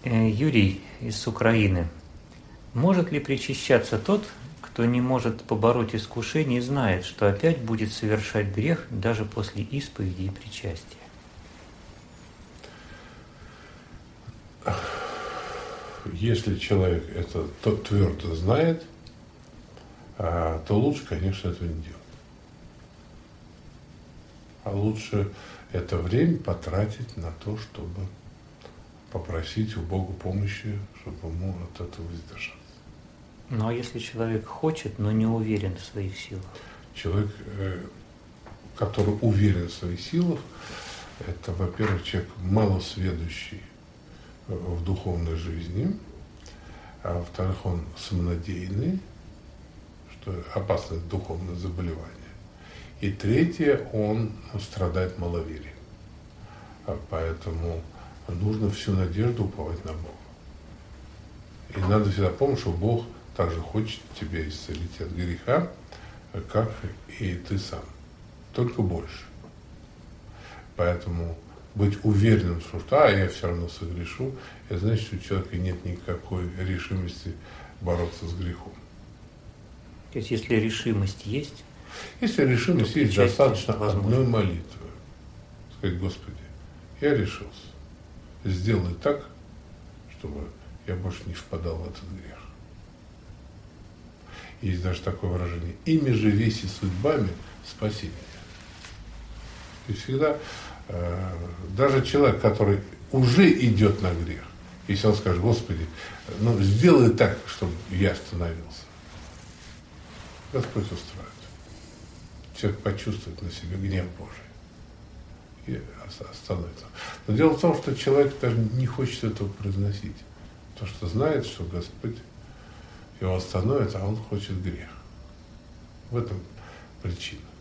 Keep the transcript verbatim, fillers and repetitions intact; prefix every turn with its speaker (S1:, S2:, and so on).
S1: Э, Юрий из Украины. Может ли причащаться тот, кто не может побороть искушение и знает, что опять будет совершать грех даже после исповеди и причастия?
S2: Если человек это тот твердо знает, то лучше, конечно, этого не делать. А лучше это время потратить на то, чтобы попросить у Бога помощи, чтобы ему от этого воздержаться.
S1: Ну а если человек хочет, но не уверен в своих силах?
S2: Человек, который уверен в своих силах, это, во-первых, человек малосведущий в духовной жизни, а во-вторых, он самонадеянный, что опасное духовное заболевание. И третье, он страдает маловерием. Поэтому нужно всю надежду уповать на Бога. И надо всегда помнить, что Бог также хочет тебя исцелить от греха, как и ты сам. Только больше. Поэтому быть уверенным, что а, я все равно согрешу, это значит, что у человека нет никакой решимости бороться с грехом.
S1: То есть, если решимость есть,
S2: если решимость есть, достаточно одной молитвы. Сказать: Господи, я решился. Сделай так, чтобы я больше не впадал в этот грех. Есть даже такое выражение: ими же веси судьбами спаси меня. И всегда, э, даже человек, который уже идет на грех, если он скажет: Господи, ну сделай так, чтобы я остановился, Господь устроит. Человек почувствует на себе гнев Божий и остановится. Но дело в том, что человек даже не хочет этого произносить, потому что знает, что Господь его остановит, а он хочет грех. В этом причина.